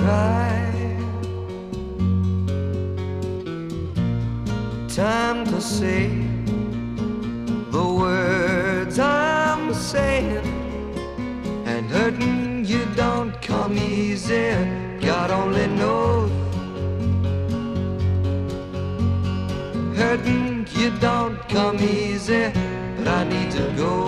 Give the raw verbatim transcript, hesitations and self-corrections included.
try. Time to say the words I'm saying, and hurting you don't come easy, God only knows. Hurting you don't come easy, but I need to go.